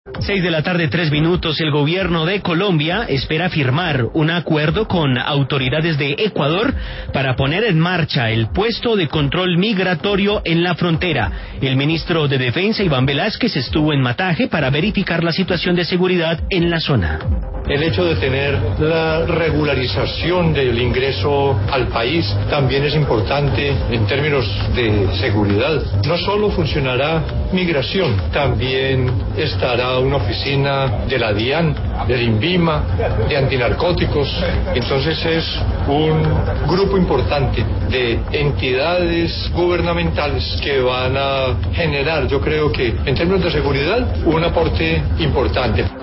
6:03 p.m. El gobierno de Colombia espera firmar un acuerdo con autoridades de Ecuador para poner en marcha el puesto de control migratorio en la frontera. El ministro de Defensa, Iván Velásquez, estuvo en Mataje para verificar la situación de seguridad en la zona. El hecho de tener la regularización del ingreso al país también es importante en términos de seguridad. No solo funcionará migración, también estará una oficina de la DIAN, del INVIMA, de antinarcóticos. Entonces es un grupo importante de entidades gubernamentales que van a generar, yo creo que en términos de seguridad, un aporte importante.